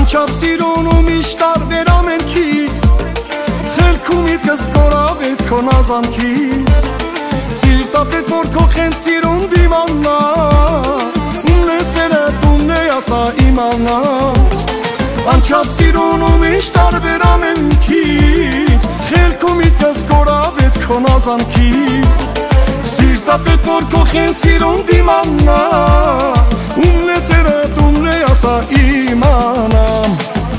Անչափ սիրուն ու միշտ տարբեր ամենքից Խելքում իտքս կորավետ քո նազանքից Սիրտապետ որ քո խենթ սիրուն դիվաննա Ումն է սերդ ումն է ասա իմանա Անչափ սիրուն ու միշտ տարբեր ամենքից Խելքում իտքս կորավետ քո նազանքից Սիրտապետ որ քո խենթ սիրուն դիվաննա Ումն է սերդ ումն է ասա իմանամ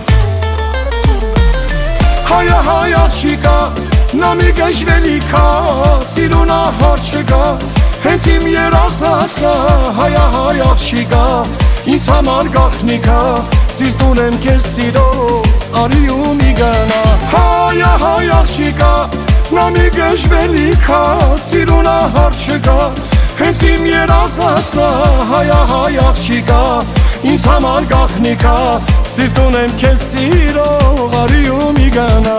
Հայա հայա չիկա, նամի գժվելիքա, սիրունա հար չկա Հենց իմ երազածնա, հայա հայա չիկա, ինձ համար գախնիկա Սիրտուն եմ կեզ սիրո, արի ու մի գնա Հայա հայա չիկա, նամի գժվելիքա, սիրունա հար չկա Հենց իմ երազածնա, հայա հայա չիկա Ինձ համար գախնիկա, սիրտուն եմ կեզ սիրո, արի ու մի գնա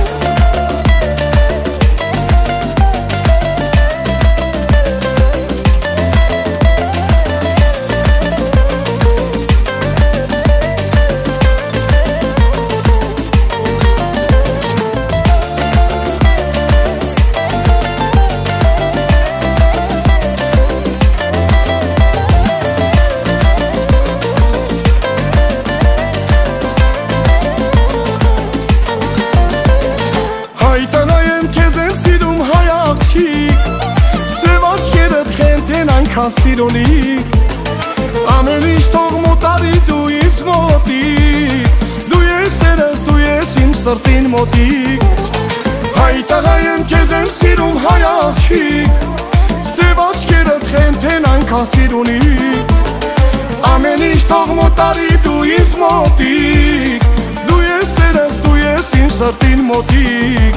Այնքան սիրունիկ Ամեն ինչ թող մոտարի դու ինձ մոտիկ Դու ես երես, դու ես իմ սրտին մոտիկ Հայ տղա եմ կեզ եմ սիրում հայ աղջիկ Սև աչքերդ խենթեն այնքան սիրունիկ Ամեն ինչ թող մոտարի դու ինձ մոտիկ Դու ես երես, դու ես իմ սրտին մոտիկ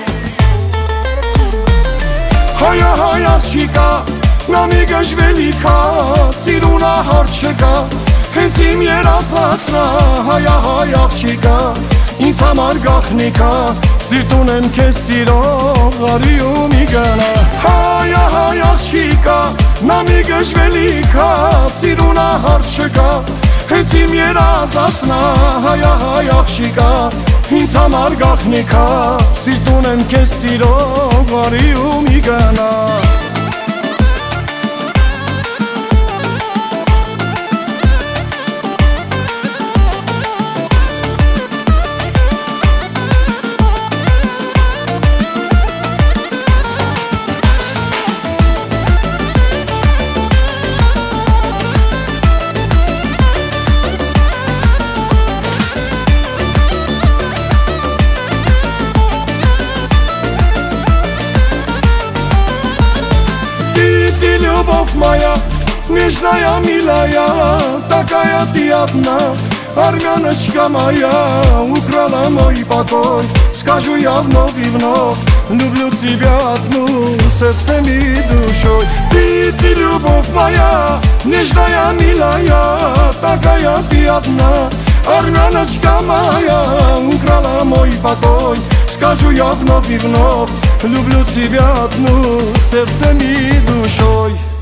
Հայա հայ աղջիկա Նամի գժվելիքա, սիրունա հար չկա Հենց իմ երազածնա, հայա հայ աղջիկա Ինձ համար գախնիկա, սիրտուն եմ կեզ սիրո, արի ու մի գնա Հայա հայ աղջիկա, նամի գժվելիքա, սիրունա հար չկա Հենց իմ երազածնա, հայա հայ աղջիկա Ինձ համար գախնիկա, սիրտուն եմ կեզ սիրո, արի ու մի գնա Любовь моя, нежная, милая, такая ты одна Армяночка моя, украла мой покой Скажу я вновь и вновь, люблю тебя одну сердцем и душой Ты любовь моя, нежная, милая, такая ты одна Армяночка моя, украла мой покой Скажу я вновь и вновь, люблю тебя одну сердцем и душой